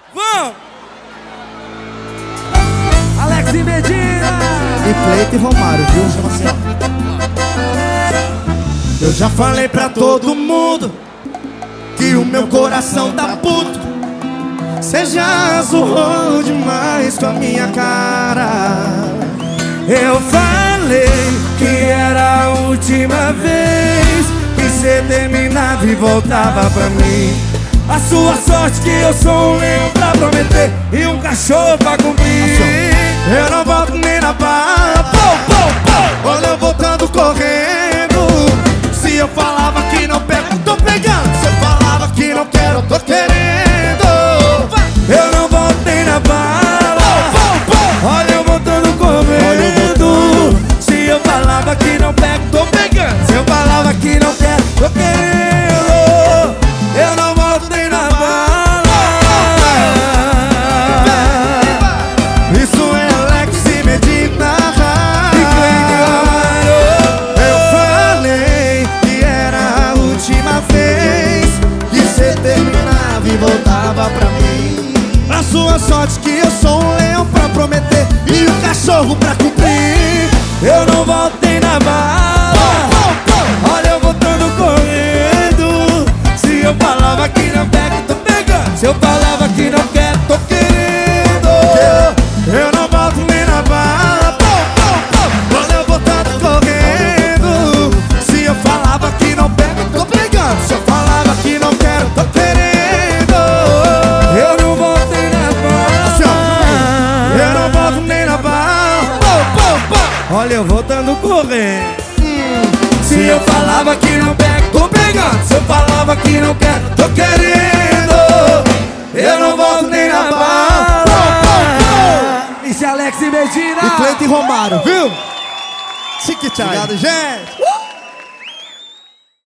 Vamos! Alex e Medina! E Cleito e Romário, viu? Chama assim, ó. Eu já falei pra todo mundo que o meu coração tá puto. Cê já zoou demais com a minha cara. Eu falei que era a última vez que cê terminava e voltava pra mim. A sua sorte que eu sou um leão pra prometer e um cachorro pra cumprir. Eu não volto nem na bala. Olha eu voltando correndo. Se eu falava que não pego, tô pegando. Se eu falava que não quero, tô querendo. Eu não volto nem na bala. Olha eu voltando correndo. Se eu falava que não pego, tô pegando. Se eu falava que não quero, tô querendo. Eu não volto nem na bala. Isso é Alex e Medina. Eu falei que era a última vez que cê terminava e voltava pra mim. A sua sorte que eu sou um leão pra prometer e um cachorro pra cumprir. Eu não volto nem na bala. Olha eu voltando correndo. Se eu falava que não pego, tô pegando. Se eu falava que não quero, tô querendo. Eu não volto nem na bala. Olha eu voltando correndo. Se eu falava que não pego, tô pegando. Se eu falava que não quero, tô querendo. Eu não volto nem na Assim, ó. bala. Eu não volto nem na bala. Olha eu voltando correndo. Se eu falava que não pego, tô pegando. Se eu falava que não quero, tô querendo. Eu não volto nem na bala. Isso é Alex e Medina. E Cleito e Romário, viu? Obrigado, gente.